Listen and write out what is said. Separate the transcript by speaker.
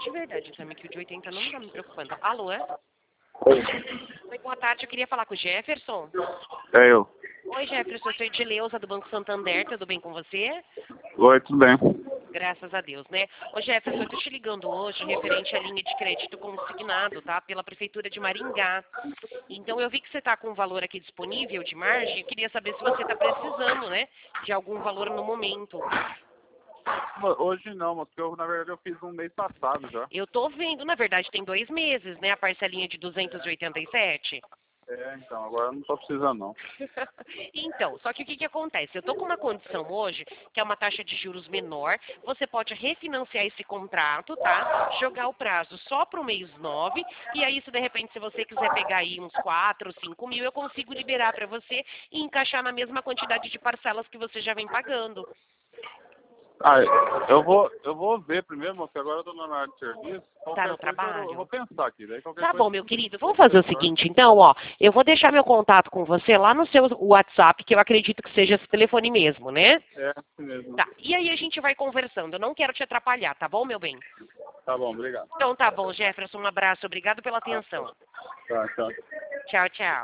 Speaker 1: De verdade, também que o de 80 não tá me preocupando. Alô, é?
Speaker 2: Oi.
Speaker 1: Oi, boa tarde, eu queria falar com o Jefferson.
Speaker 2: É eu.
Speaker 1: Oi, Jefferson, eu sou Edileuza do Banco Santander, tudo bem com você?
Speaker 2: Oi, tudo bem?
Speaker 1: Graças a Deus, né? Ô, Jefferson, eu tô te ligando hoje referente à linha de crédito consignado, tá? Pela Prefeitura de Maringá. Então, eu vi que você tá com um valor aqui disponível de margem, eu queria saber se você tá precisando, né, de algum valor no momento.
Speaker 2: Hoje não, mas porque na verdade eu fiz um mês passado já.
Speaker 1: Eu tô vendo, na verdade, tem 2 meses, né, a parcelinha de 287.
Speaker 2: Então, agora eu não tô precisando não.
Speaker 1: Então, só que o que que acontece? Eu tô com uma condição hoje, que é uma taxa de juros menor, você pode refinanciar esse contrato, tá? Jogar o prazo só pro mês 9, e aí se de repente se você quiser pegar aí uns 4, 5 mil, eu consigo liberar para você e encaixar na mesma quantidade de parcelas que você já vem pagando.
Speaker 2: Ah, eu vou ver primeiro, porque agora eu tô na área de serviço.
Speaker 1: Tá no
Speaker 2: Qualquer coisa eu
Speaker 1: trabalho?
Speaker 2: vou pensar aqui. Daí qualquer
Speaker 1: Tá
Speaker 2: coisa
Speaker 1: bom, meu querido. Vamos fazer o seguinte, então, ó. Eu vou deixar meu contato com você lá no seu WhatsApp, que eu acredito que seja esse telefone mesmo, né?
Speaker 2: é assim mesmo.
Speaker 1: Tá. E aí a gente vai conversando. Eu não quero te atrapalhar, tá bom, meu bem?
Speaker 2: Tá bom, obrigado.
Speaker 1: Então tá bom, Jefferson. Um abraço. Obrigado pela atenção.
Speaker 2: Tá, tchau.
Speaker 1: Tchau, tchau.